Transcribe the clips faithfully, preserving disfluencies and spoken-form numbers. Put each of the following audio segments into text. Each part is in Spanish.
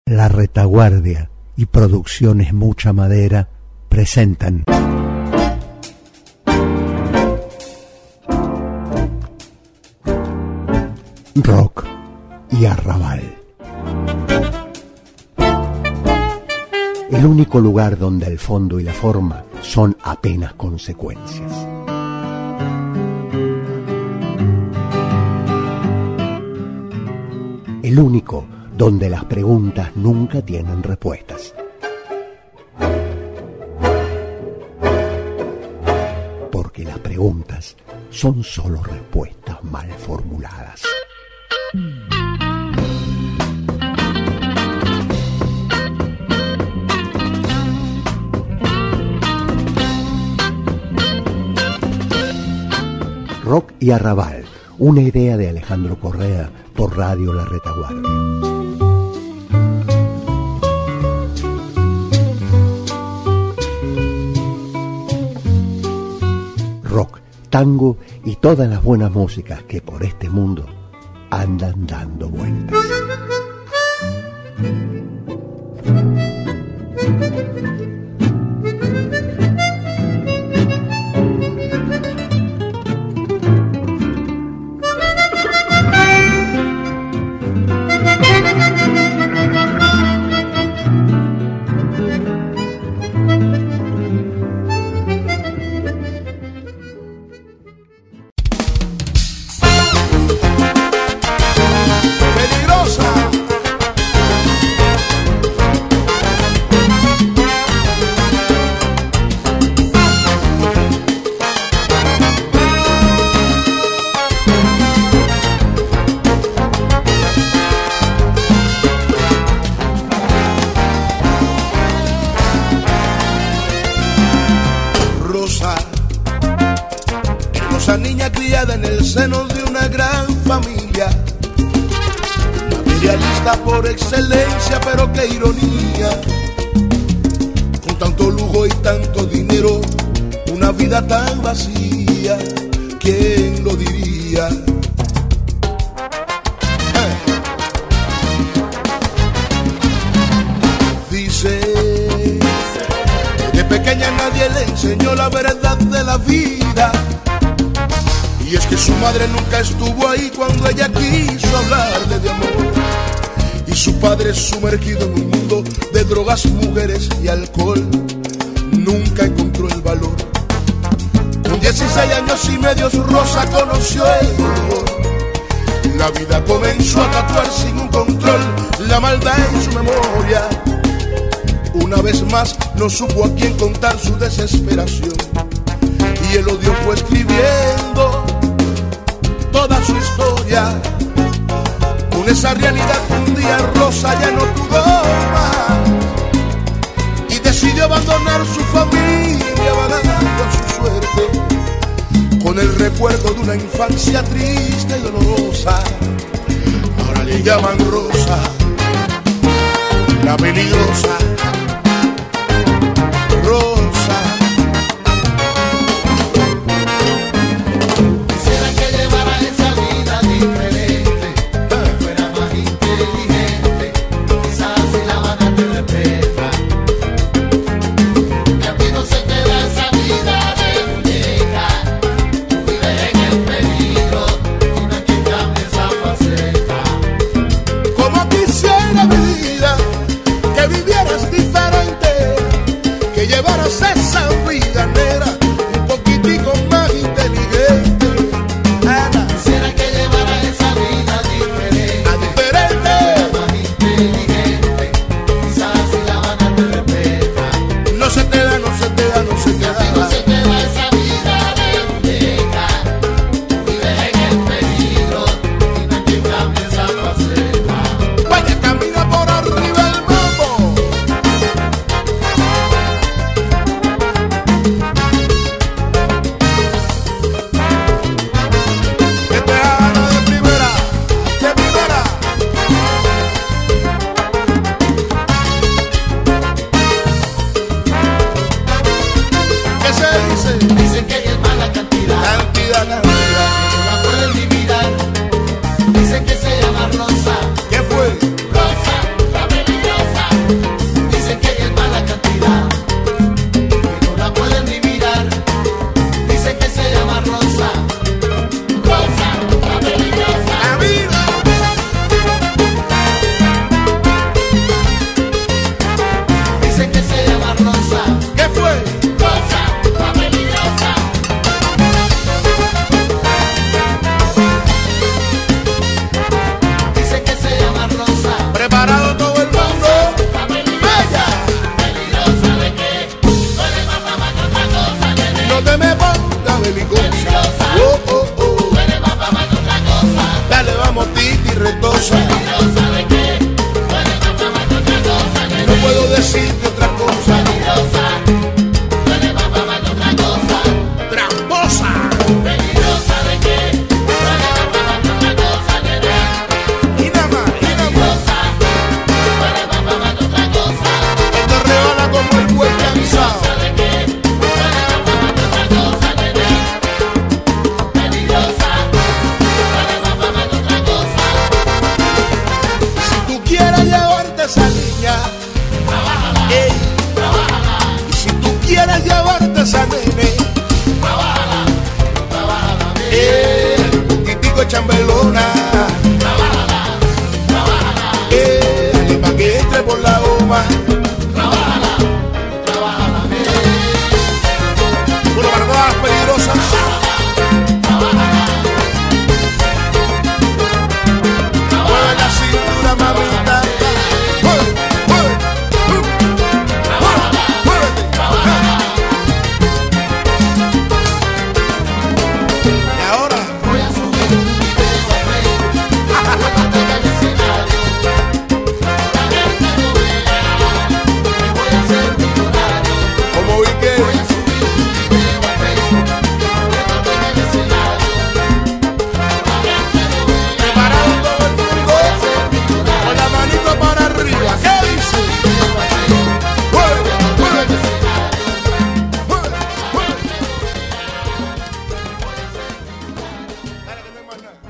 La Retaguardia y Producciones Mucha Madera presentan Rock y Arrabal. El único lugar donde el fondo y la forma son apenas consecuencias. El único donde las preguntas nunca tienen respuestas. Porque las preguntas son solo respuestas mal formuladas. Rock y Arrabal, una idea de Alejandro Correa por Radio La Retaguardia. Rock, tango y todas las buenas músicas que por este mundo andan dando vueltas. Seno de una gran familia, materialista por excelencia, pero qué ironía, con tanto lujo y tanto dinero, una vida tan vacía, ¿quién lo diría? Eh. Dice, de pequeña nadie le enseñó la verdad de la vida. Y es que su madre nunca estuvo ahí cuando ella quiso hablarle de amor. Y su padre, sumergido en un mundo de drogas, mujeres y alcohol, nunca encontró el valor. Con dieciséis años y medio Rosa conoció el dolor. La vida comenzó a tatuar sin un control la maldad en su memoria. Una vez más no supo a quién contar su desesperación. Y el odio fue escribiendo toda su historia, con esa realidad que un día Rosa ya no pudo más y decidió abandonar su familia vagando a su suerte, con el recuerdo de una infancia triste y dolorosa. Ahora le llaman Rosa, la peligrosa Rosa. Diferente. decirte otra cosa. Peligrosa, tú eres más fama que otra cosa. Tramposa. Peligrosa de qué, tú eres más fama que otra cosa, nena. Y nada más, y nada más. Peligrosa, tú eres más fama que otra cosa. Esto rebala como el buen cansado. Peligrosa de qué, tú eres más fama que otra cosa, nena. Peligrosa, tú eres más fama que otra cosa. Si tú quieres llevarte esa niña, ey, y si tú quieres llevarte esa nene, eh, titico chambelona, eh, dale pa' que entre por la goma. Bueno, para todas las peligrosas, mueve la cintura, mamita. Mueve, mueve, mueve, muévete. Y ahora, Voy a subir un video a Facebook, en el escenario. La gente lo vea, me voy a hacer millonario. como vi que Voy a subir un video a Facebook, en el escenario. La gente lo vea, preparado todo el mundo, voy a hacer millonario. con la manito para arriba. ¿Qué dice? Video a Facebook, Mueve, en el mueve, escenario. mueve, mueve. Dale, que no hay más nada.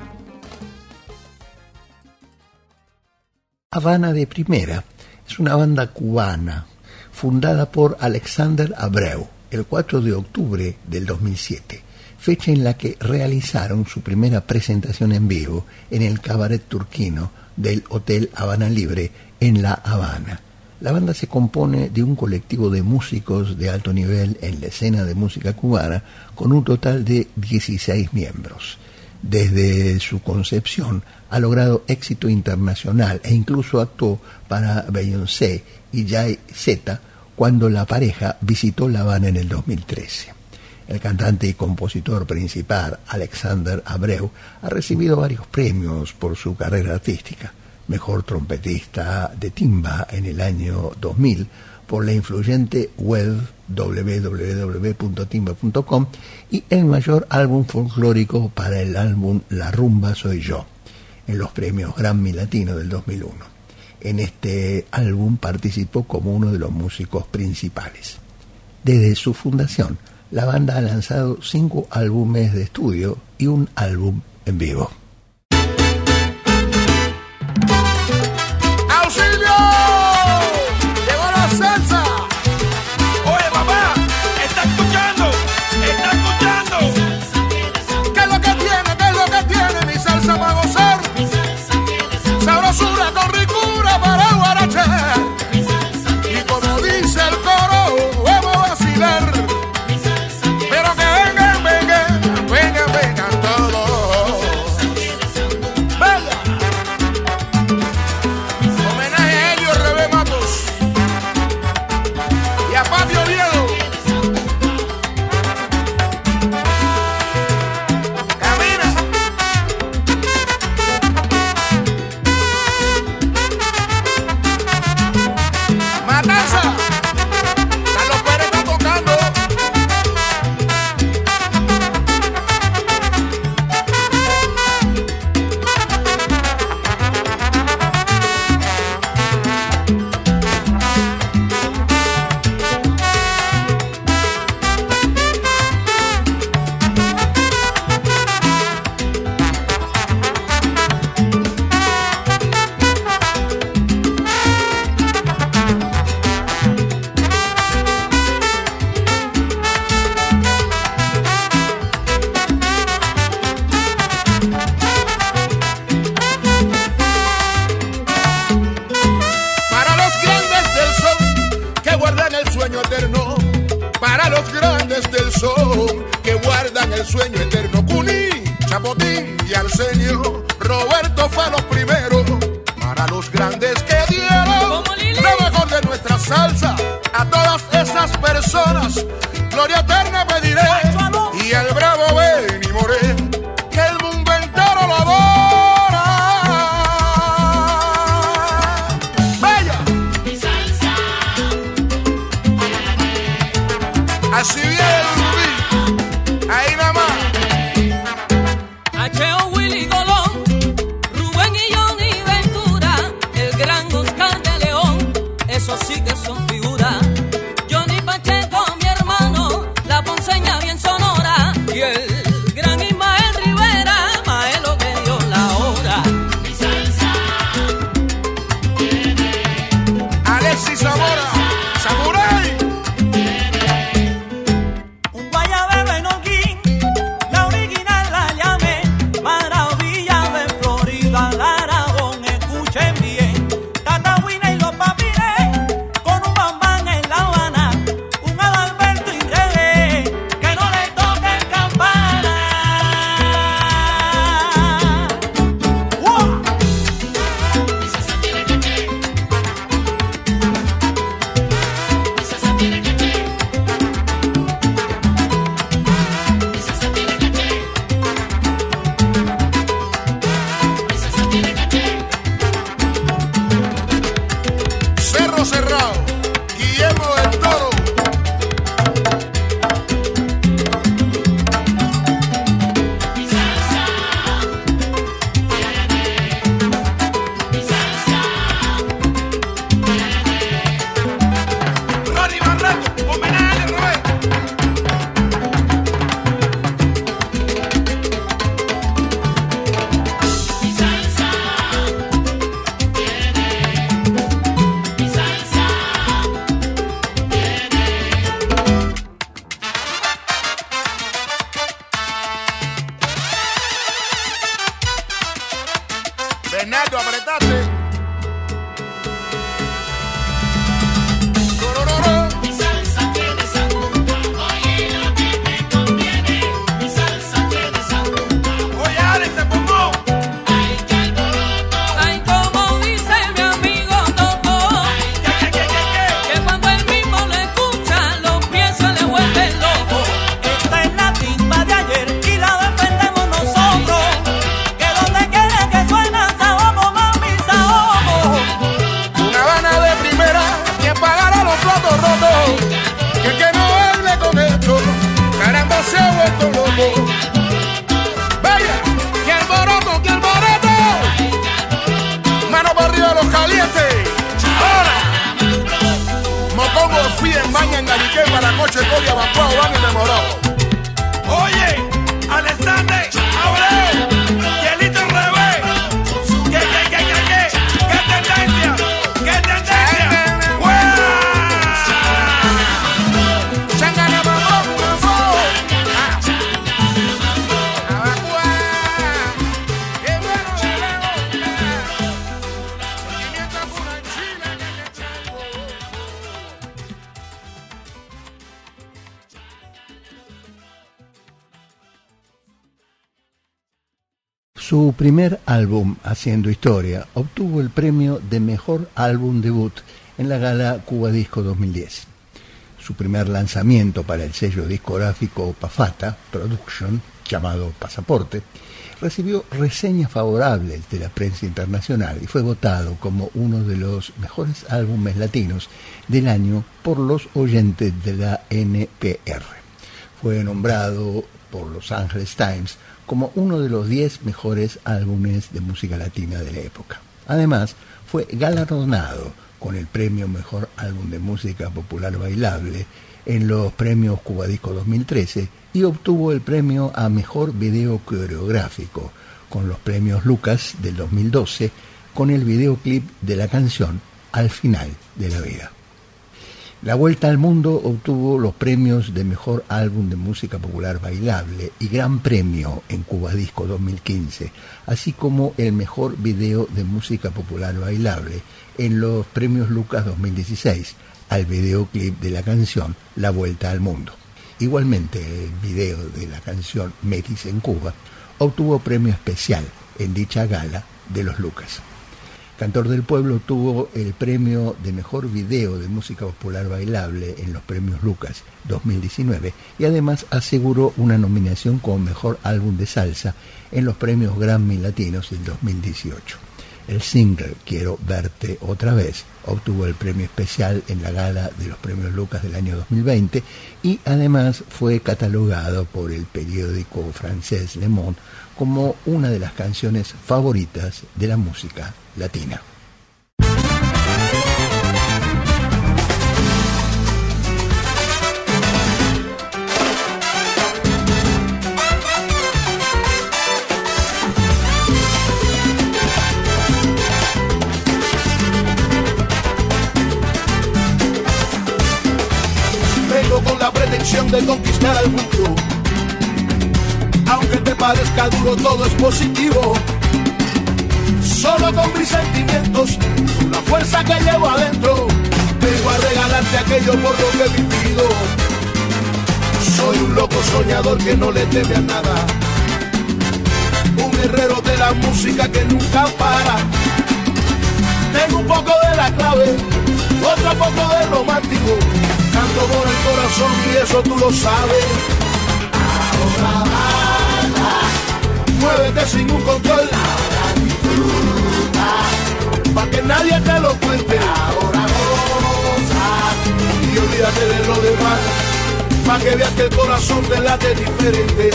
Habana de Primera es una banda cubana fundada por Alexander Abreu el cuatro de octubre del dos mil siete, fecha en la que realizaron su primera presentación en vivo en el Cabaret Turquino del Hotel Habana Libre en La Habana. La banda se compone de un colectivo de músicos de alto nivel en la escena de música cubana con un total de dieciséis miembros. Desde su concepción ha logrado éxito internacional e incluso actuó para Beyoncé y Jay-Z cuando la pareja visitó La Habana en el dos mil trece. El cantante y compositor principal, Alexander Abreu, ha recibido varios premios por su carrera artística. Mejor trompetista de timba en el año dos mil por la influyente web doble u doble u doble u punto timba punto com y el mayor álbum folclórico para el álbum La Rumba Soy Yo, en los premios Grammy Latino del dos mil uno. En este álbum participó como uno de los músicos principales. Desde su fundación, la banda ha lanzado cinco álbumes de estudio y un álbum en vivo. ¡Auxilio! ¡Llegó la salsa! Oye, papá, está escuchando, está escuchando. ¿Qué es lo que tiene? ¿Qué es lo que tiene mi salsa para gozar? Sabrosura con ricura para guarachar. Y como dice el coro, vamos a vacilar. Pero que vengan, vengan, vengan, vengan todos. ¡Venga! Homenaje a Helio Rebé Matos y a Patio Oviedo. Camina. Matanza. Carlos Pérez está tocando. Para los grandes del sol que guardan el sueño eterno, para los grandes del sol que guardan el sueño eterno, Cuní, Chapotín y Arsenio, Roberto fue los primeros, para los grandes que dieron lo mejor de nuestra salsa, a todas esas personas, gloria eterna pediré, y el bravo Benny Moré, que el mundo entero lo adora. Bella. Mi salsa, eso sí que son figuras. Johnny Pacheco, mi hermano, la ponceña bien sonora, y el gran Ismael Rivera, maelo que dio la hora. Mi salsa tiene, Alexis Zamora, Samurai. Un guayabero en Holguín, la original la llamé, maravilla de Florida, la Aragón, escuchen bien. Tatahuina y los papirés, con un bambán en La Habana, un Adalberto Inglés, que no le toquen campana. ¡Wow! mi salsa tiene que que, mi salsa tiene que que, mi salsa tiene que que, mi salsa tiene que que. Cerro Cerrado, Guillermo del Toro. Mi salsa tiene, mi salsa tiene. Ronnie Barranco, homenaje a Rubén. Mi salsa tiene, mi salsa tiene. Bernardo, apretate. Torororo. Mi salsa tiene sandunga, oye lo que te conviene. Mi salsa tiene sandunga, Oye, Alex se formó. ay que alboroto, Ay, como dice mi amigo Toto, ¿Qué, qué, qué, qué, que cuando él mismo lo escucha, los pies se le vuelven locos. Esta es la timba de ayer y la defendemos nosotros. Que donde quiera que suena saomo, mami, saomo. Una Habana de primera que pagará los platos rotos. Que el que no baile con esto, caramba se ha vuelto loco. Vaya, que alboroto, que alboroto. Mano para arriba los calientes. Ahora. Mopongo, fui en baña en Gariqué, Baracoche, Coria, Bambuao, Van y Memorado. Oye, Alexander Abreu, Yelito Revés. ¿Qué, qué, qué, qué, qué? ¿Qué tendencia? ¿Qué tendencia? ¡Fuera! Changana, mambo, mambo. Ah. Abacua. Qué bueno de lejos. quinientos pura en Chile, que chango. Su primer álbum, Haciendo Historia, obtuvo el premio de Mejor Álbum Debut en la gala Cuba Disco dos mil diez. Su primer lanzamiento para el sello discográfico Pafata Production, llamado Pasaporte, recibió reseñas favorables de la prensa internacional y fue votado como uno de los mejores álbumes latinos del año por los oyentes de la N P R. Fue nombrado por Los Angeles Times como uno de los diez mejores álbumes de música latina de la época. Además, fue galardonado con el premio Mejor Álbum de Música Popular Bailable en los premios Cuba Disco dos mil trece y obtuvo el premio a Mejor Video Coreográfico con los premios Lucas del dos mil doce con el videoclip de la canción Al Final de la Vida. La Vuelta al Mundo obtuvo los premios de Mejor Álbum de Música Popular Bailable y Gran Premio en Cuba Disco dos mil quince, así como el Mejor Video de Música Popular Bailable en los premios Lucas dos mil dieciséis al videoclip de la canción La Vuelta al Mundo. Igualmente, el video de la canción Metis en Cuba obtuvo premio especial en dicha gala de los Lucas. Cantor del Pueblo tuvo el premio de Mejor Video de Música Popular Bailable en los premios Lucas dos mil diecinueve y además aseguró una nominación como Mejor Álbum de Salsa en los premios Grammy Latinos del dos mil dieciocho. El single Quiero Verte Otra Vez obtuvo el premio especial en la gala de los premios Lucas del año dos mil veinte y además fue catalogado por el periódico francés Le Monde como una de las canciones favoritas de la música latina. la pretensión de conquistar al mundo. Aunque te parezca duro, todo es positivo. Solo con mis sentimientos, con la fuerza que llevo adentro, vengo a regalarte aquello por lo que he vivido. Soy un loco soñador que no le teme a nada, un guerrero de la música que nunca para. Tengo un poco de la clave, otro poco de romántico, canto con el corazón y eso tú lo sabes. Ahora baila, muévete sin un control, ahora disfruta, pa' que nadie te lo cuente. Ahora goza y olvídate de lo demás, pa' que veas que el corazón te late diferente.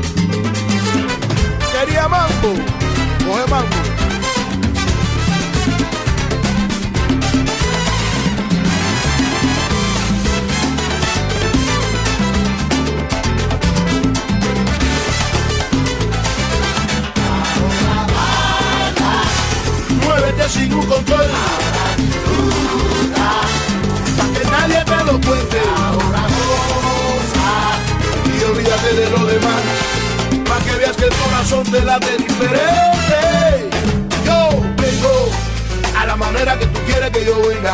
Quería mambo, coge mambo. Muévete sin un control, ahora disfruta, pa' que nadie te lo cuente. Ahora goza y olvídate de lo demás, pa' que veas que el corazón te late diferente. Yo vengo a la manera que tú quieres que yo venga.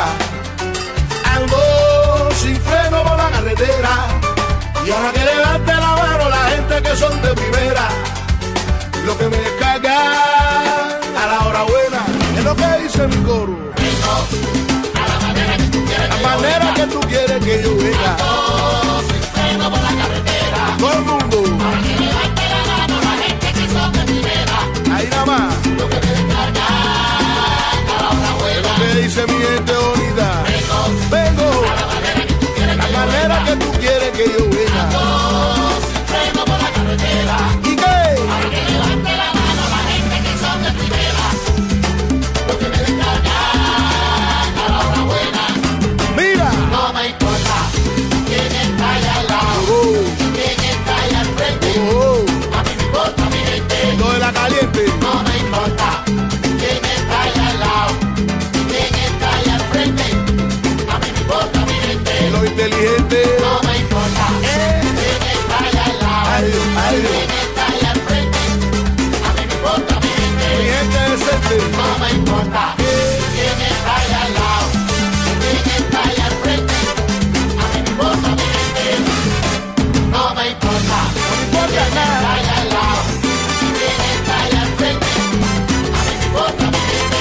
Ando sin freno por la carretera y ahora que levante la mano la gente que son de primera. Lo que me descarga a la hora buena es lo que dice mi coro. Vengo a la manera que tú quieres La que yo manera venga. que tú quieres que yo venga. Ando sin freno por la carretera. Todo el mundo, Para que levante la mano la gente que son de primera. ahí nada más. Lo que me descarga a la hora buena. Lo que dice mi gente bonita. Vengo Vengo a la manera que tú quieres la que yo manera venga. que tú quieres que yo venga. Ando sin freno por la carretera. ¿Y qué? Para que levante la mano la gente que son de primera. Lo que me descarga a la hora buena. Mira. No me importa quién está allá al lado, Oh, quién está allá al frente. oh, A mí me importa mi gente. lo de la caliente. No me importa quién está allá al lado, quién está allá al frente. A mí me importa mi gente. Lo inteligente. No me importa quién está allá al lado, Ay, Dios, ay, Dios. quién está allá al frente. A mí me importa mi Mi gente. gente decente. No me importa quién está allá al lado, quién está allá al frente. A mí me importa mi gente. No me importa No me importa quién está nada. allá al lado, quién está allá al frente. A mí me importa mi gente.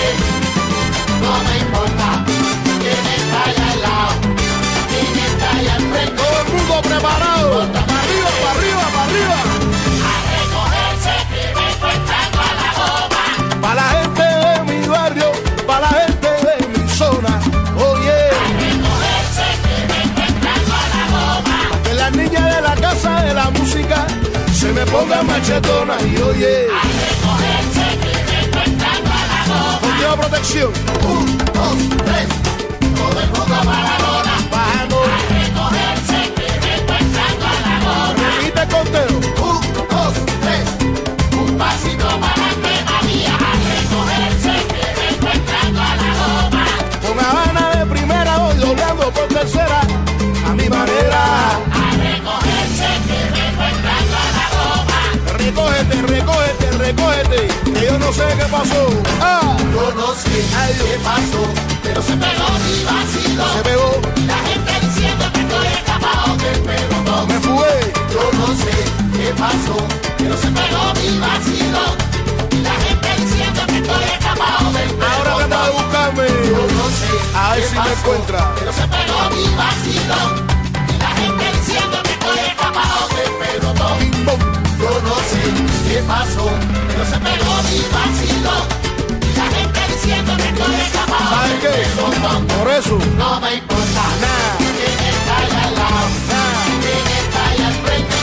No me importa quién está allá al lado, quién está allá al frente. Todo el mundo preparado. Para arriba, para arriba, para arriba. A recogerse que vengo entrando a la goma. Para la gente de mi barrio, para la gente de mi zona. Oye, Recogerse que vengo entrando a la goma. que las niñas de la casa de la música se me pongan machetonas y oye, Recogerse que vengo entrando a la goma. contigo protección. Un, dos, tres, todo el mundo para la lona. Bajando, Recogerse que vengo entrando a la goma. repite el conteo. Un, dos, tres, un pasito para que María. Recogerse que vengo entrando a la goma. Con Habana de primera voy doblando por tercera a mi manera. A recogerse que vengo entrando a la goma. Recógete, recógete, recógete, que yo no sé qué pasó. Ah, Yo no sé Ay, Dios. qué pasó, pero se pegó mi vacilo. se pegó, La gente diciendo que estoy escapado del pelotón. me fugué. Yo no sé qué pasó, pero se pegó mi vacilo. Y la gente diciendo que estoy escapado del Ahora trata de pelotón. buscarme. Yo no sé A ver qué si me pasó, encuentra. pero se pegó mi vacilo. Y la gente diciendo que estoy escapado del pelotón. Bim, bom. Yo no sé qué pasó, pero se pegó mi vacilo. Y la gente diciendo que estoy escapado ¿Sabes del qué? pelotón. Por eso, No me importa Nah. quién está allá al lado, Nah. quién está allá al frente.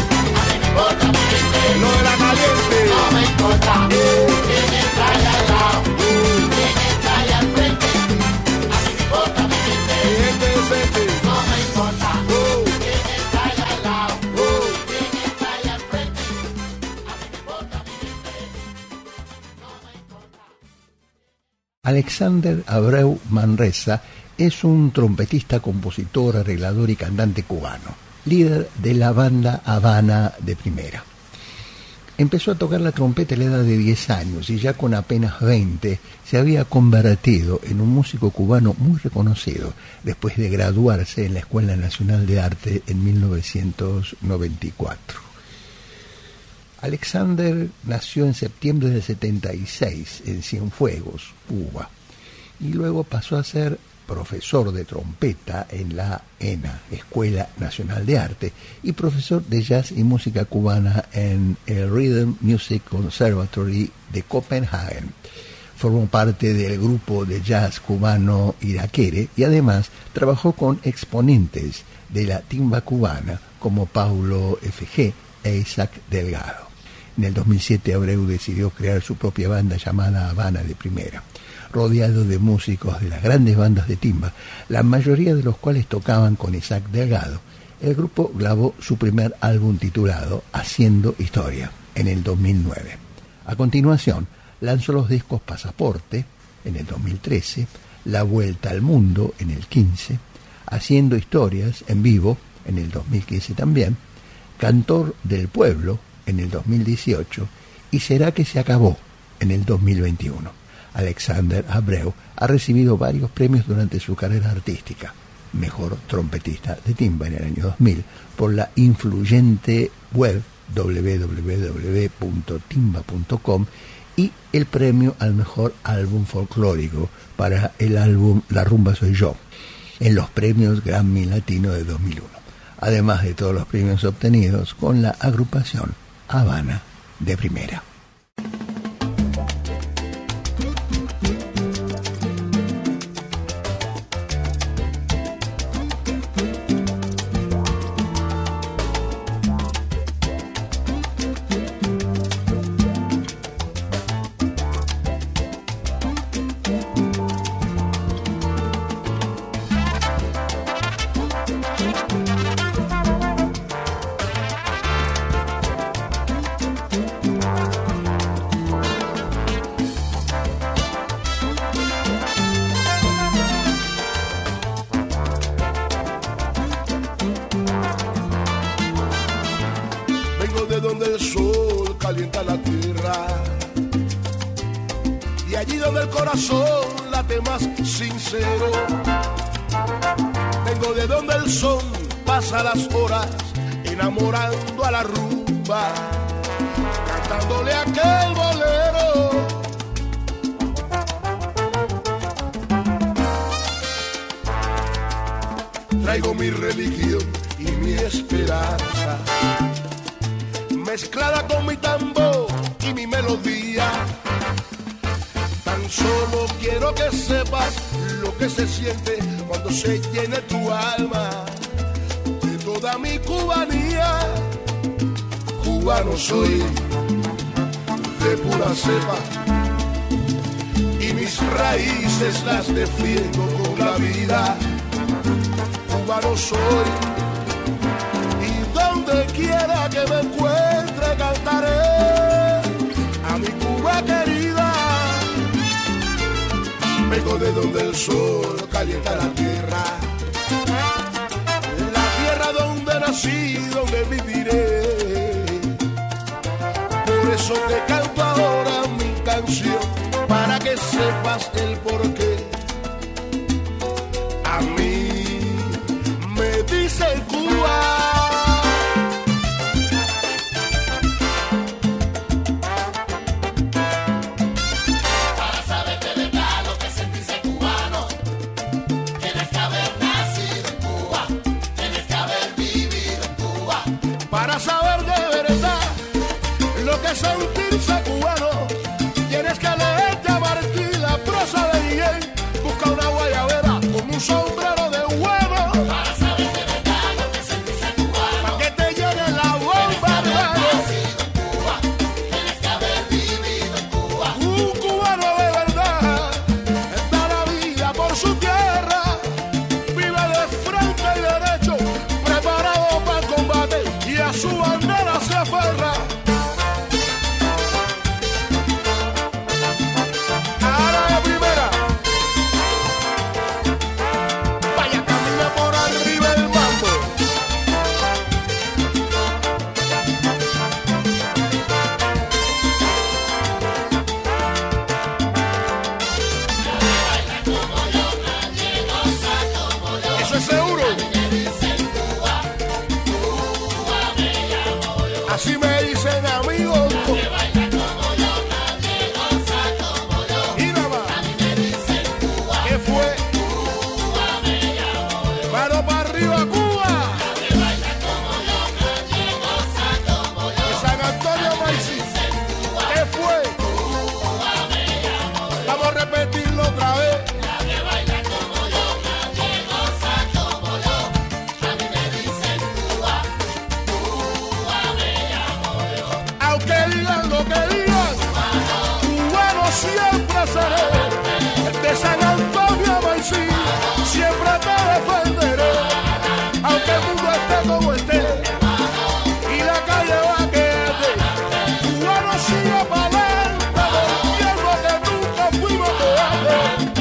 A mí me importa mi gente. lo de la caliente. No me importa quién está allá al lado, quién está allá al frente. A mí me importa mi gente. Mi gente decente. No me importa Oh, quién está allá al lado, oh. quién está allá al frente. A mí me importa mi gente. No me importa. Alexander Abreu Manresa es un trompetista, compositor, arreglador y cantante cubano, líder de la banda Habana de Primera. Empezó a tocar la trompeta a la edad de diez años y ya con apenas veinte se había convertido en un músico cubano muy reconocido después de graduarse en la Escuela Nacional de Arte en mil novecientos noventa y cuatro. Alexander nació en septiembre del setenta y seis en Cienfuegos, Cuba, y luego pasó a ser profesor de trompeta en la ENA, Escuela Nacional de Arte, y profesor de jazz y música cubana en el Rhythm Music Conservatory de Copenhague. Formó parte del grupo de jazz cubano Iraquere y además trabajó con exponentes de la timba cubana como Paulo F G e Isaac Delgado. En el dos mil siete Abreu decidió crear su propia banda llamada Habana de Primera, rodeado de músicos de las grandes bandas de timba, la mayoría de los cuales tocaban con Isaac Delgado. El grupo grabó su primer álbum titulado Haciendo Historia en el dos mil nueve. A continuación, lanzó los discos Pasaporte en el dos mil trece, La Vuelta al Mundo en el quince, Haciendo Historias en vivo en el dos mil quince también, Cantor del Pueblo en el dos mil dieciocho y Será que se acabó en el dos mil veintiuno. Alexander Abreu ha recibido varios premios durante su carrera artística. Mejor trompetista de timba en el año dos mil por la influyente web doble u doble u doble u punto timba punto com y el premio al mejor álbum folclórico para el álbum La Rumba Soy Yo en los premios Grammy Latino de dos mil uno, además de todos los premios obtenidos con la agrupación Habana de Primera. Las horas enamorando a la rumba, cantándole aquel bolero. Traigo mi religión y mi esperanza, mezclada con mi tambor y mi melodía. Tan solo quiero que sepas lo que se siente cuando se llene tu alma toda mi cubanía. Cubano soy de pura cepa y mis raíces las defiendo con la vida. Cubano soy y donde quiera que me encuentre cantaré a mi Cuba querida. Vengo de donde el sol calienta la tierra, donde nací, donde viviré. Por eso te canto ahora mi canción, para que sepas el porqué. A mí me dice Cuba. Sentirse cubano, tienes que leerte a Martí la prosa de Miguel. Busca una guayabera con un sombrero de huevo para saber de verdad lo que es sentirse cubano. Para que te llene la bomba, hermano. Cuba, tienes que haber vivido en Cuba. Un cubano de verdad da la vida por su tierra, vive de frente y derecho, preparado para el combate y a su bandera se aferra. Eso es seguro. Así me dicen amigos. Y nada más. ¿Qué fue? Mano para arriba, Cuba. De San Antonio Maicí. ¿Qué fue? Vamos a repetirlo otra vez. Aunque digan lo que digan, cubano siempre seré. De San Antonio Maicí, siempre te defenderé. Aunque el mundo esté como esté y la calle va a quedar, cubano sigue para adelante, volviendo que nunca fuimos cobardes.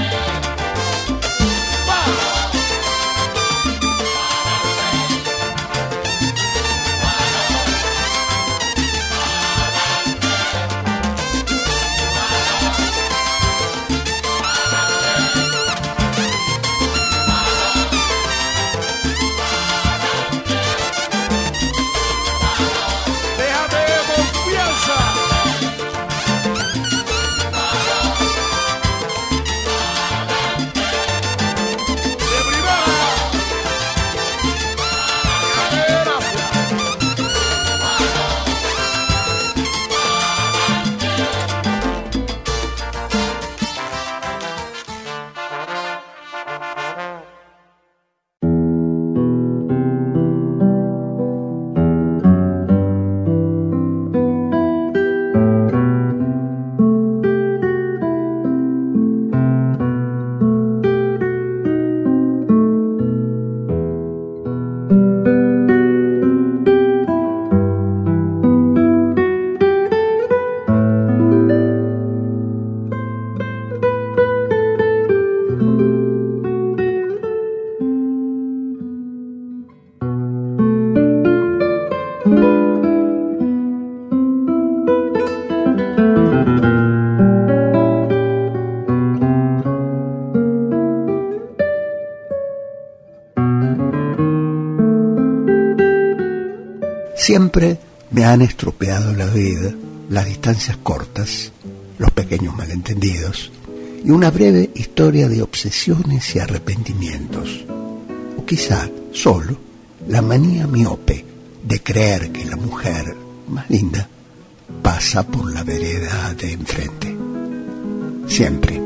Siempre me han estropeado la vida las distancias cortas, los pequeños malentendidos y una breve historia de obsesiones y arrepentimientos. O quizá solo la manía miope de creer que la mujer más linda pasa por la vereda de enfrente. Siempre.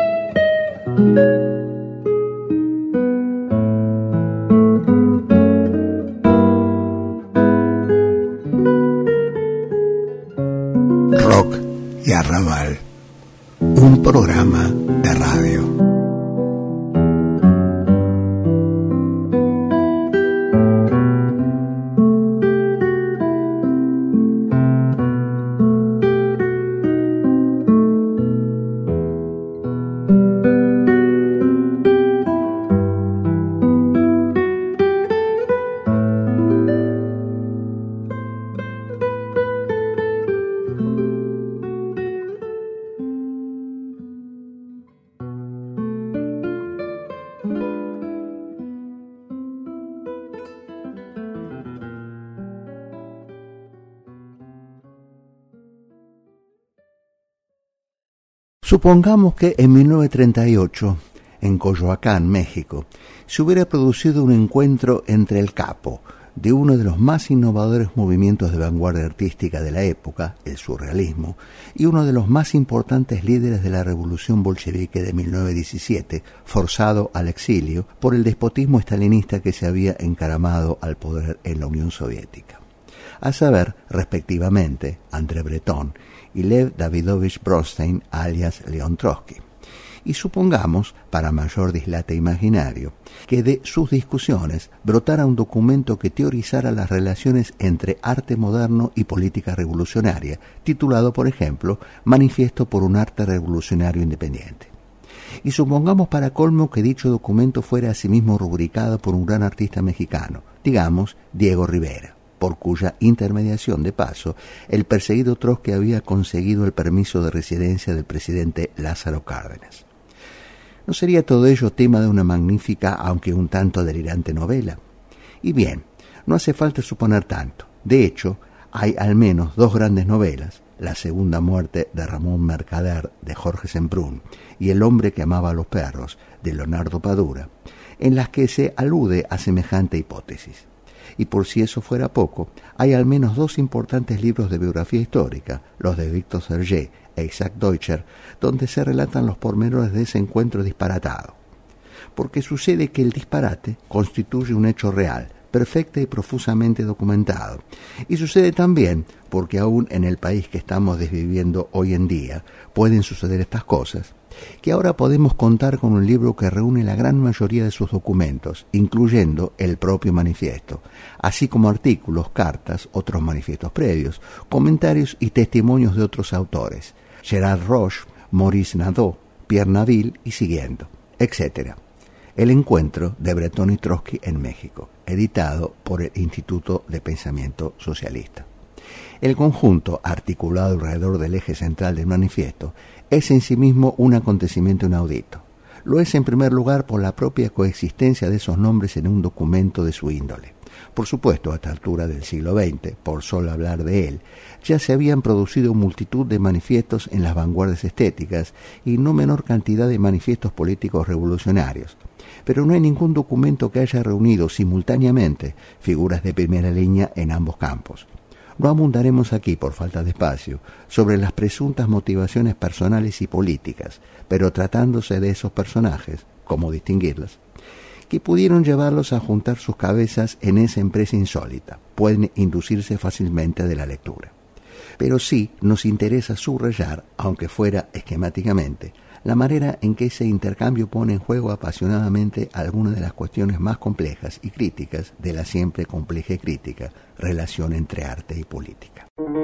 Rock y Arrabal, un programa de radio. Supongamos que en mil novecientos treinta y ocho, en Coyoacán, México, se hubiera producido un encuentro entre el capo de uno de los más innovadores movimientos de vanguardia artística de la época, el surrealismo, y uno de los más importantes líderes de la revolución bolchevique de mil novecientos diecisiete, forzado al exilio por el despotismo estalinista que se había encaramado al poder en la Unión Soviética. A saber, respectivamente, André Breton y Lev Davidovich Bronstein, alias León Trotsky. Y supongamos, para mayor dislate imaginario, que de sus discusiones brotara un documento que teorizara las relaciones entre arte moderno y política revolucionaria, titulado, por ejemplo, Manifiesto por un arte revolucionario independiente. Y supongamos para colmo que dicho documento fuera asimismo rubricado por un gran artista mexicano, digamos Diego Rivera, por cuya intermediación, de paso, el perseguido Trotsky había conseguido el permiso de residencia del presidente Lázaro Cárdenas. ¿No sería todo ello tema de una magnífica, aunque un tanto delirante novela? Y bien, no hace falta suponer tanto. De hecho, hay al menos dos grandes novelas, La segunda muerte de Ramón Mercader, de Jorge Semprún, y El hombre que amaba a los perros, de Leonardo Padura, en las que se alude a semejante hipótesis. Y por si eso fuera poco, hay al menos dos importantes libros de biografía histórica, los de Victor Serge e Isaac Deutscher, donde se relatan los pormenores de ese encuentro disparatado. Porque sucede que el disparate constituye un hecho real, perfecta y profusamente documentado. Y sucede también porque aún en el país que estamos desviviendo hoy en día pueden suceder estas cosas, que ahora podemos contar con un libro que reúne la gran mayoría de sus documentos, incluyendo el propio manifiesto, así como artículos, cartas, otros manifiestos previos, comentarios y testimonios de otros autores, Gerard Roche, Maurice Nadeau, Pierre Naville y siguiendo, etcétera. El encuentro de Breton y Trotsky en México, editado por el Instituto de Pensamiento Socialista. El conjunto, articulado alrededor del eje central del manifiesto, es en sí mismo un acontecimiento inaudito. Lo es en primer lugar por la propia coexistencia de esos nombres en un documento de su índole. Por supuesto, a esta altura del siglo veinte, por solo hablar de él, ya se habían producido multitud de manifiestos en las vanguardias estéticas y no menor cantidad de manifiestos políticos revolucionarios. Pero no hay ningún documento que haya reunido simultáneamente figuras de primera línea en ambos campos. No abundaremos aquí, por falta de espacio, sobre las presuntas motivaciones personales y políticas, pero tratándose de esos personajes, ¿cómo distinguirlas?, que pudieron llevarlos a juntar sus cabezas en esa empresa insólita, pueden inducirse fácilmente de la lectura. Pero sí nos interesa subrayar, aunque fuera esquemáticamente, la manera en que ese intercambio pone en juego apasionadamente algunas de las cuestiones más complejas y críticas de la siempre compleja y crítica relación entre arte y política.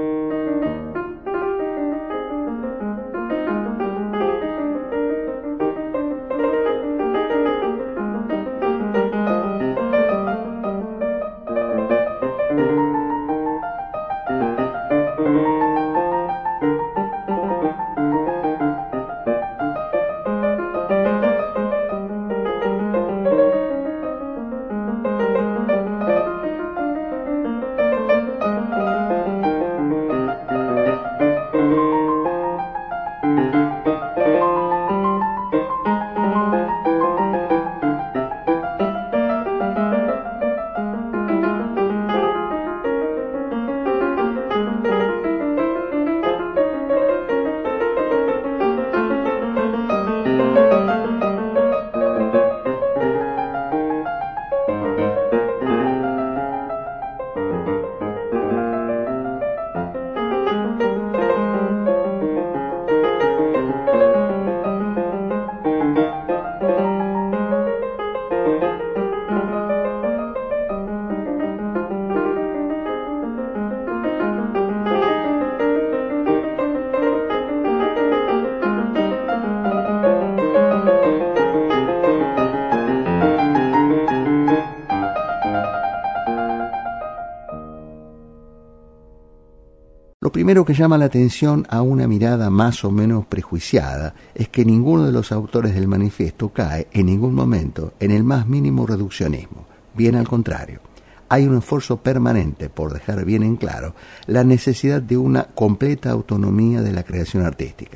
Lo primero que llama la atención a una mirada más o menos prejuiciada es que ninguno de los autores del manifiesto cae en ningún momento en el más mínimo reduccionismo. Bien al contrario, hay un esfuerzo permanente por dejar bien en claro la necesidad de una completa autonomía de la creación artística.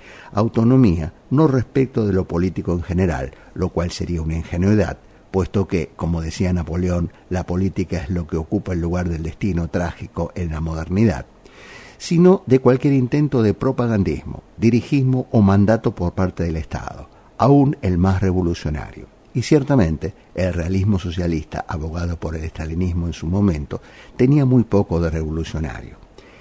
Autonomía no respecto de lo político en general, lo cual sería una ingenuidad, puesto que, como decía Napoleón, la política es lo que ocupa el lugar del destino trágico en la modernidad, sino de cualquier intento de propagandismo, dirigismo o mandato por parte del Estado, aún el más revolucionario. Y ciertamente, el realismo socialista, abogado por el estalinismo en su momento, tenía muy poco de revolucionario.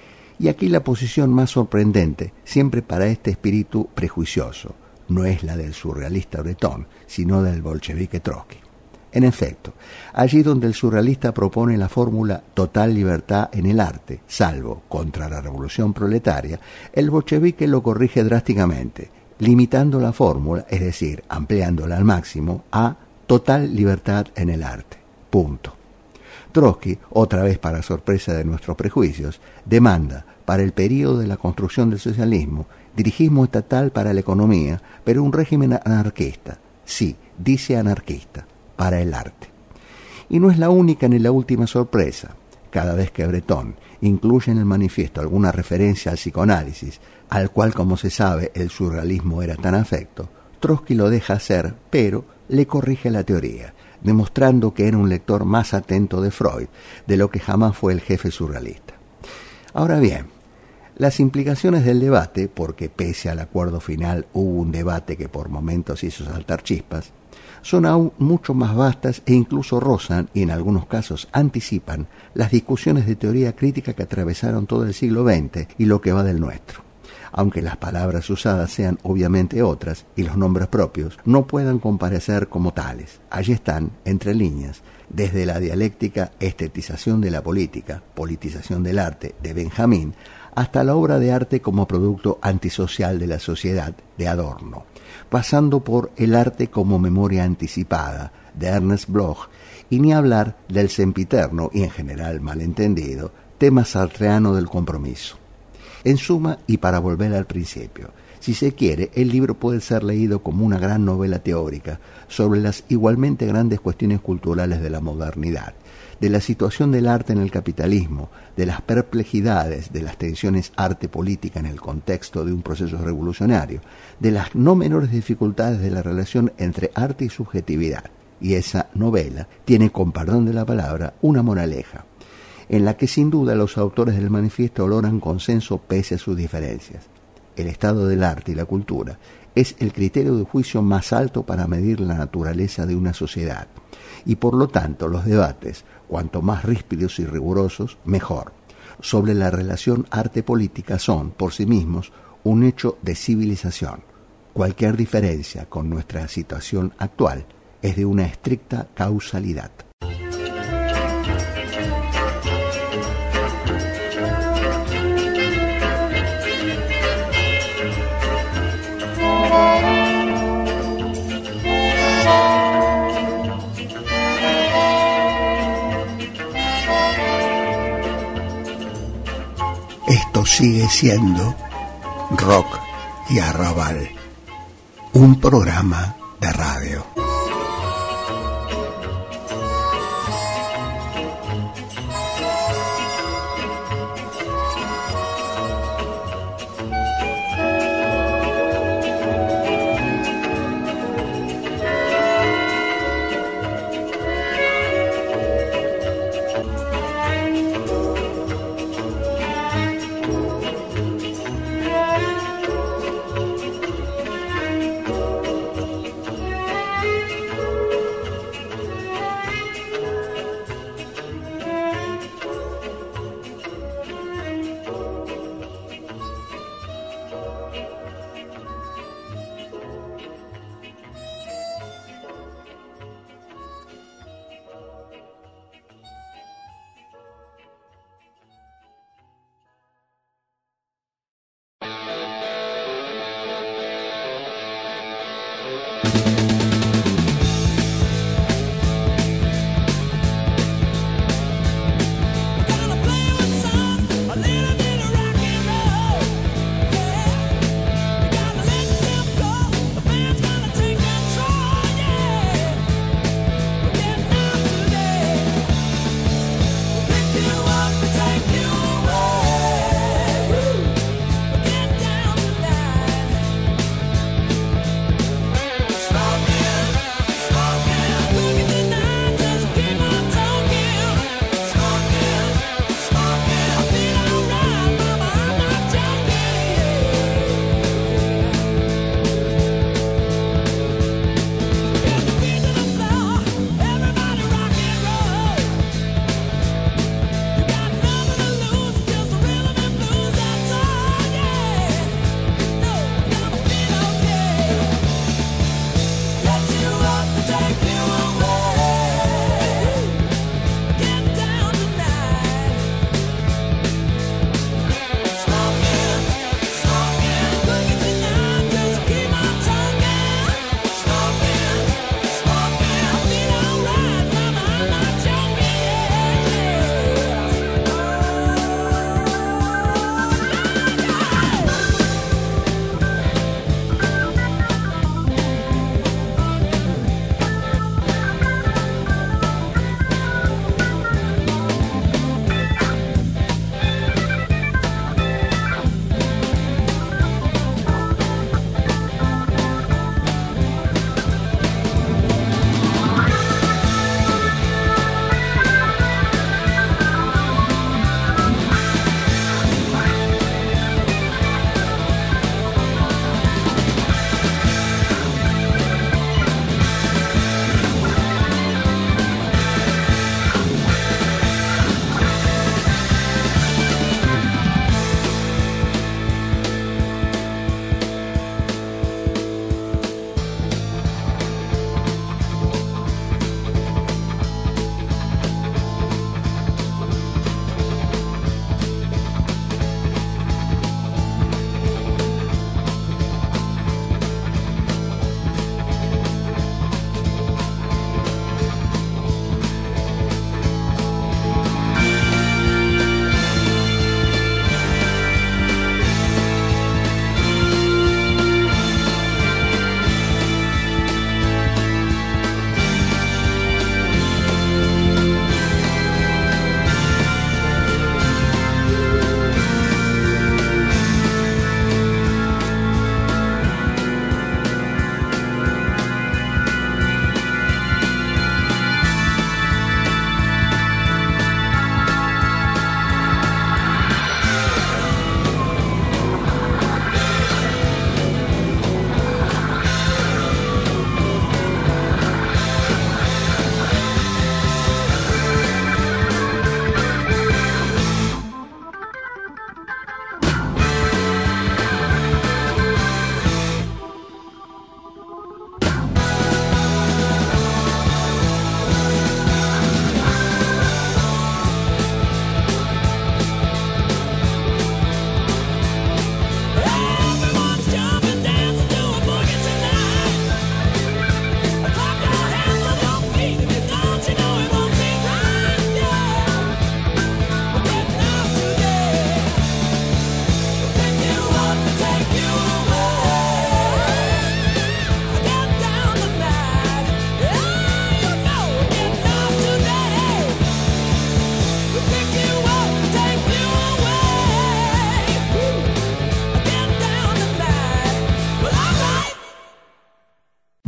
Y aquí la posición más sorprendente, siempre para este espíritu prejuicioso, no es la del surrealista Breton, sino del bolchevique Trotsky. En efecto, allí donde el surrealista propone la fórmula total libertad en el arte, salvo contra la revolución proletaria, el bolchevique lo corrige drásticamente, limitando la fórmula, es decir, ampliándola al máximo, a total libertad en el arte. Punto. Trotsky, otra vez para sorpresa de nuestros prejuicios, demanda para el período de la construcción del socialismo dirigismo estatal para la economía, pero un régimen anarquista, sí, dice anarquista, para el arte. Y no es la única ni la última sorpresa. Cada vez que Breton incluye en el manifiesto alguna referencia al psicoanálisis, al cual, como se sabe, el surrealismo era tan afecto, Trotsky lo deja hacer, pero le corrige la teoría, demostrando que era un lector más atento de Freud de lo que jamás fue el jefe surrealista. Ahora bien, las implicaciones del debate, porque pese al acuerdo final hubo un debate que por momentos hizo saltar chispas, son aún mucho más vastas e incluso rozan, y en algunos casos anticipan, las discusiones de teoría crítica que atravesaron todo el siglo veinte y lo que va del nuestro. Aunque las palabras usadas sean obviamente otras y los nombres propios no puedan comparecer como tales, allí están, entre líneas, desde la dialéctica estetización de la política, politización del arte, de Benjamín, hasta la obra de arte como producto antisocial de la sociedad, de Adorno, pasando por el arte como memoria anticipada, de Ernest Bloch, y ni hablar del sempiterno y en general malentendido tema sartreano del compromiso. En suma, y para volver al principio, si se quiere, el libro puede ser leído como una gran novela teórica sobre las igualmente grandes cuestiones culturales de la modernidad, de la situación del arte en el capitalismo, de las perplejidades de las tensiones arte-política en el contexto de un proceso revolucionario, de las no menores dificultades de la relación entre arte y subjetividad. Y esa novela tiene, con perdón de la palabra, una moraleja, en la que sin duda los autores del manifiesto logran consenso pese a sus diferencias. El estado del arte y la cultura es el criterio de juicio más alto para medir la naturaleza de una sociedad, y por lo tanto los debates, cuanto más ríspidos y rigurosos, mejor, sobre la relación arte-política son, por sí mismos, un hecho de civilización. Cualquier diferencia con nuestra situación actual es de una estricta causalidad. Esto sigue siendo Rock y Arrabal, un programa de radio.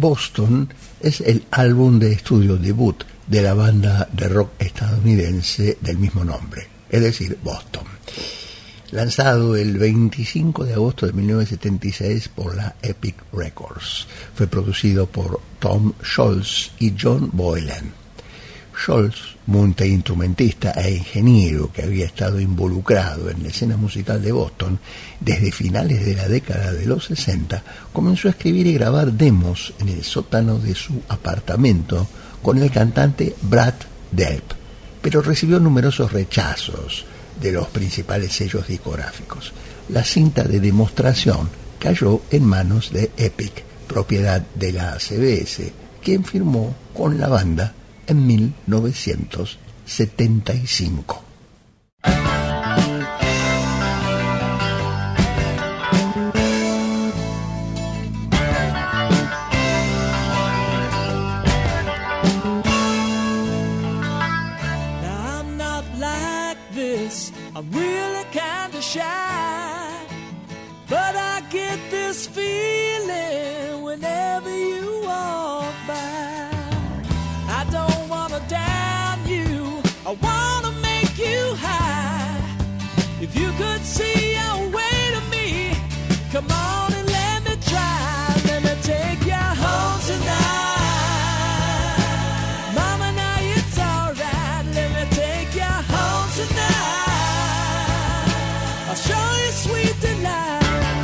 Boston es el álbum de estudio debut de la banda de rock estadounidense del mismo nombre, es decir, Boston. Lanzado el veinticinco de agosto de mil novecientos setenta y seis por la Epic Records. Fue producido por Tom Scholz y John Boylan. Scholz, multiinstrumentista e ingeniero que había estado involucrado en la escena musical de Boston desde finales de la década de los sesenta, comenzó a escribir y grabar demos en el sótano de su apartamento con el cantante Brad Delp, pero recibió numerosos rechazos de los principales sellos discográficos. La cinta de demostración cayó en manos de Epic, propiedad de la C B S, quien firmó con la banda en mil novecientos setenta y cinco. I'm really kinda shy, but I get this feeling whenever you walk by. I don't wanna down you, I wanna make you high. If you could see your way to me, come on and let me try. Let me take you home tonight. Mama, now it's alright, let me take you home tonight. I'll show you sweet delight.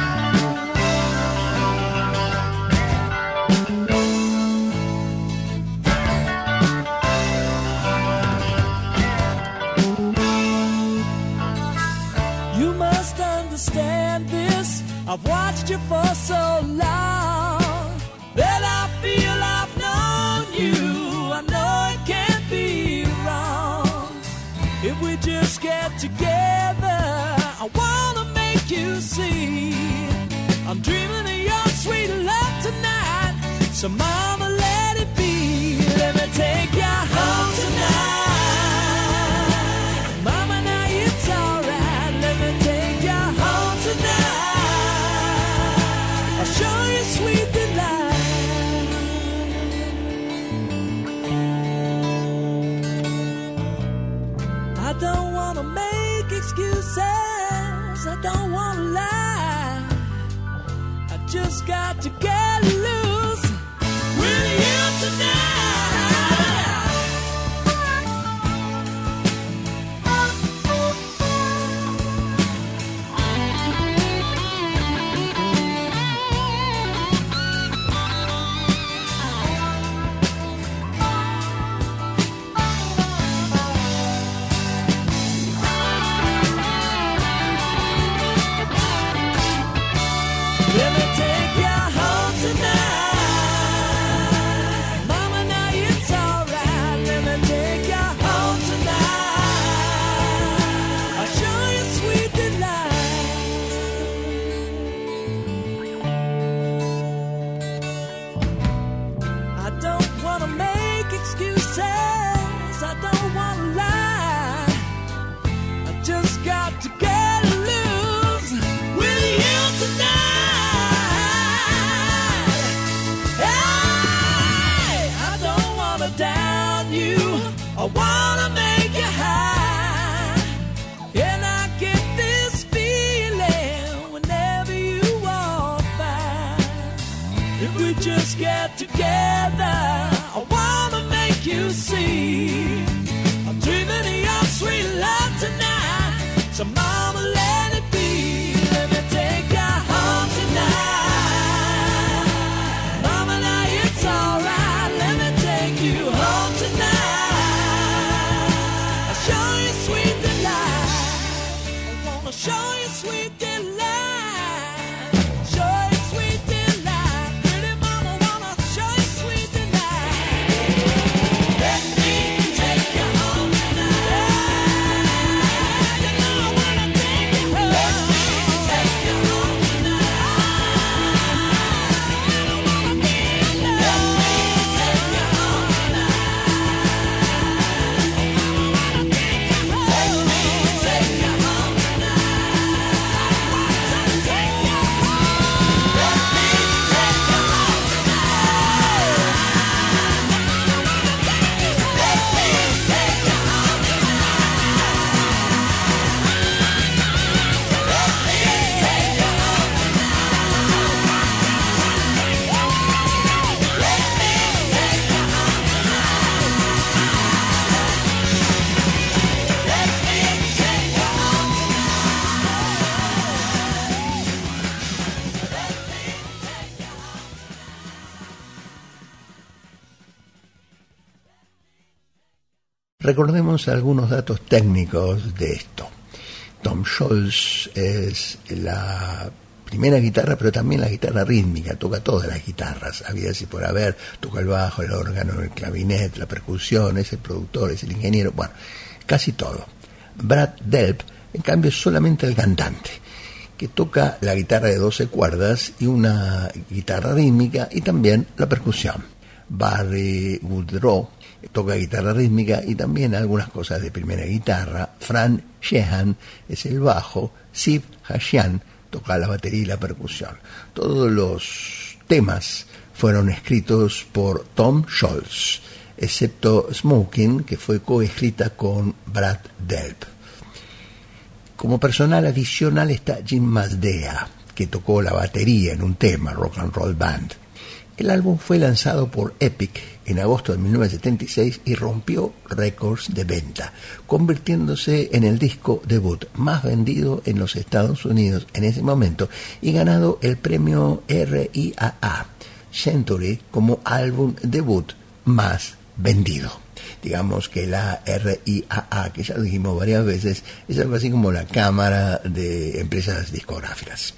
You must understand this. I've watched you for so long that I feel I've known you. I know it can't be wrong. If we just get together, I wanna make you see I'm dreaming of your sweet love tonight. So mama, let it be. Let me take you home tonight. Mama, now it's alright. Let me take you home tonight. I'll show you sweet delight. I don't wanna make excuses, I don't wanna lie. I just got to get loose with you tonight. Let me take you home tonight. Mama, now it's alright. Let me take you home tonight. I'll show you sweet delight. I don't wanna make excuses, I don't wanna lie. I just got to get loose with you tonight. Down you, I wanna make you high, and I get this feeling whenever you walk by. If we just get together, I wanna make you see I'm dreaming of your sweet love tonight. So mama, let it be. Let me take you home tonight. Mama, now it's alright. You home tonight. I'll show you sweet delight. I wanna show you sweet delight. Show you sweet delight. Pretty mama wanna show you sweet delight. Let me take you home tonight. You know I wanna take you home. Let me take you home tonight. I don't wanna be alone. Let me take you home tonight. Recordemos algunos datos técnicos de esto. Tom Scholz es la primera guitarra, pero también la guitarra rítmica, toca todas las guitarras, había así por haber, toca el bajo, el órgano, el clavinet, la percusión, es el productor, es el ingeniero, bueno, casi todo. Brad Delp, en cambio, es solamente el cantante, que toca la guitarra de doce cuerdas y una guitarra rítmica y también la percusión. Barry Woodrow toca guitarra rítmica y también algunas cosas de primera guitarra. Fran Sheehan es el bajo, Steve Hashian toca la batería y la percusión. Todos los temas fueron escritos por Tom Scholz, excepto Smoking, que fue coescrita con Brad Delp. Como personal adicional está Jim Masdea, que tocó la batería en un tema, Rock and Roll Band. El álbum fue lanzado por Epic en agosto de mil novecientos setenta y seis y rompió récords de venta, convirtiéndose en el disco debut más vendido en los Estados Unidos en ese momento y ganado el premio R I A A Century como álbum debut más vendido. Digamos que la R I A A, que ya lo dijimos varias veces, es algo así como la cámara de empresas discográficas.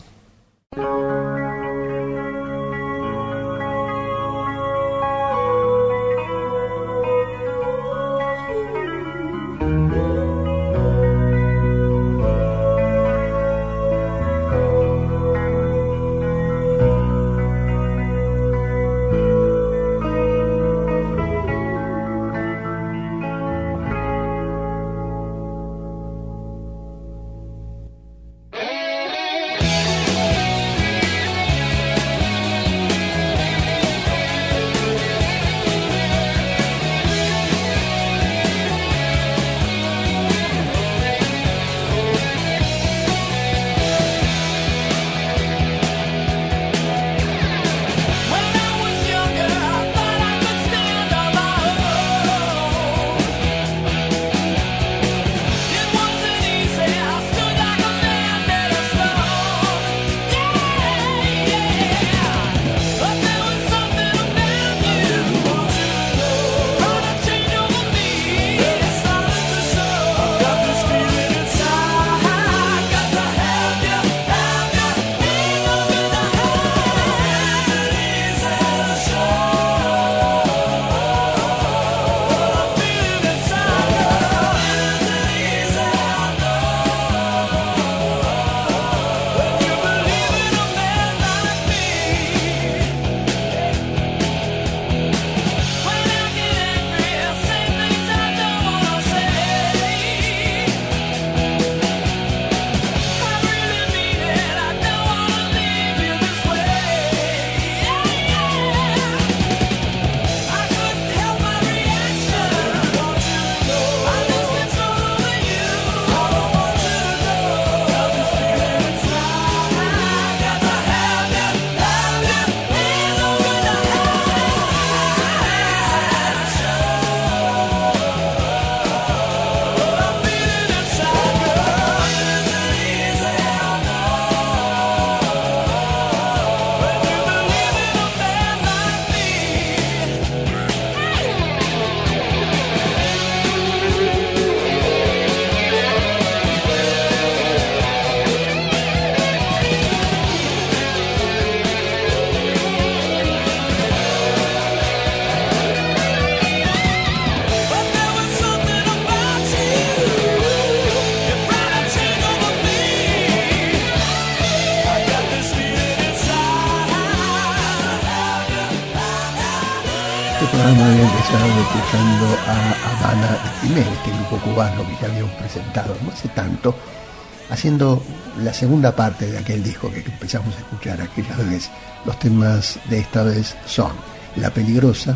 Había empezado escuchando a Habana Primer, este grupo cubano que ya habíamos presentado no hace tanto, haciendo la segunda parte de aquel disco que empezamos a escuchar aquella vez. Los temas de esta vez son La Peligrosa,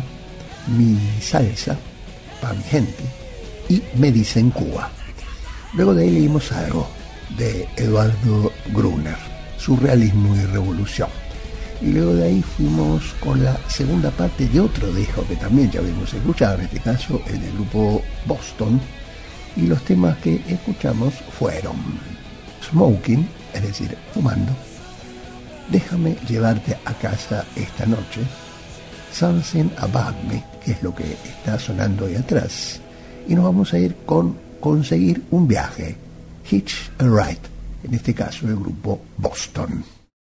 Mi Salsa, Pa' Mi Gente y Me Dicen Cuba. Luego de ahí leímos algo de Eduardo Gruner, Surrealismo y Revolución. Y luego de ahí fuimos con la segunda parte de otro disco que también ya habíamos escuchado, en este caso el del grupo Boston, y los temas que escuchamos fueron Smoking, es decir, fumando, Déjame llevarte a casa esta noche, Something About Me, que es lo que está sonando ahí atrás, y nos vamos a ir con Conseguir un viaje, Hitch and Ride, en este caso el grupo Boston.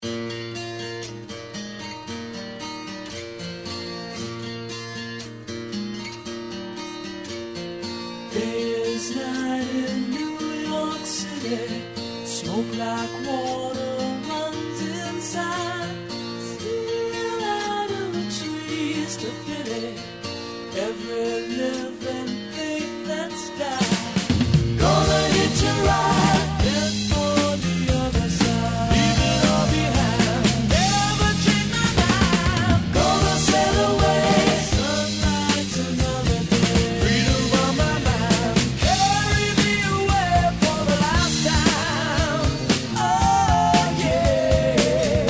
Days night in New York City, smoke like water runs inside. Still out of the trees to pity every living thing that's died. Gonna hitch a ride, head for the other side. Leave it all behind, never change my mind. Gonna sail away, sunlight's another day. Freedom on my mind, carry me away for the last time. Oh yeah.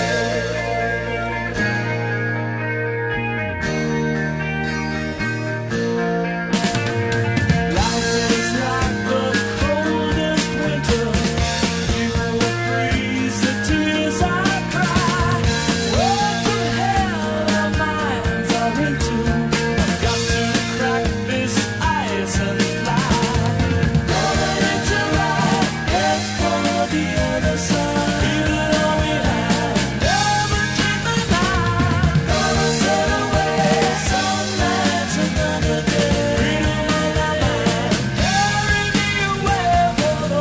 Life is like the coldest winter. You will freeze the tears I cry. Words of hell our minds are into. I've got to crack this ice and fly. Gonna hitch a ride, head for the other side. Leave it all behind, never change my mind. Gonna sail away, some nights another day. Freedom on my mind, carry me away for the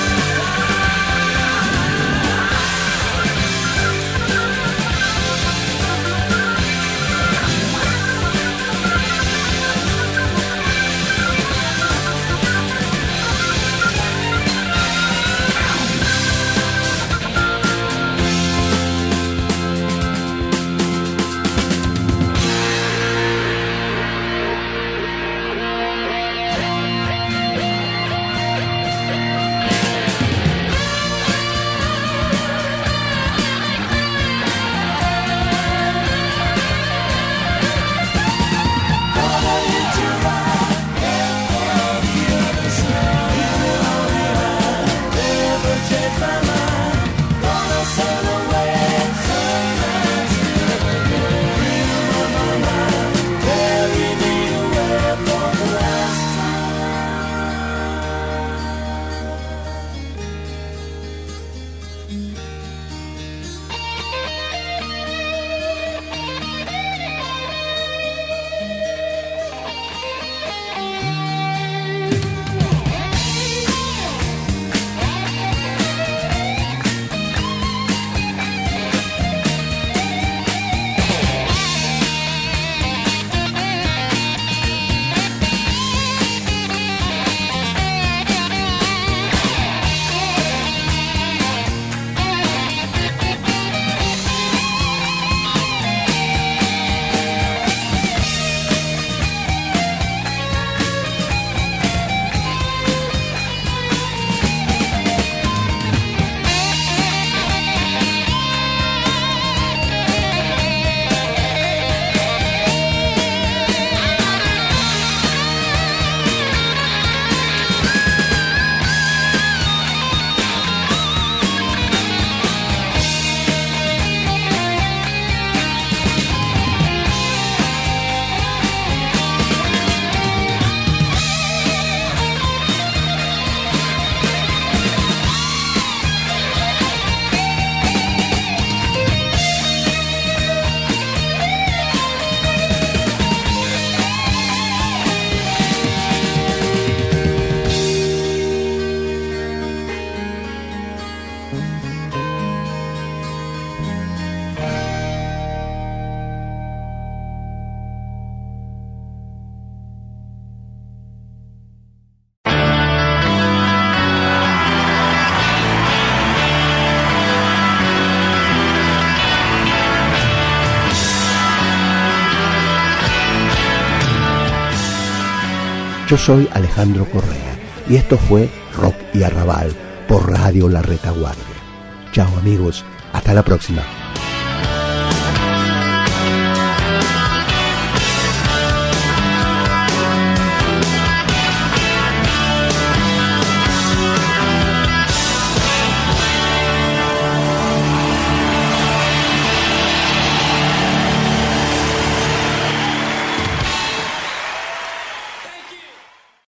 Yo soy Alejandro Correa y esto fue Rock y Arrabal por Radio La Retaguardia. Chao amigos, hasta la próxima.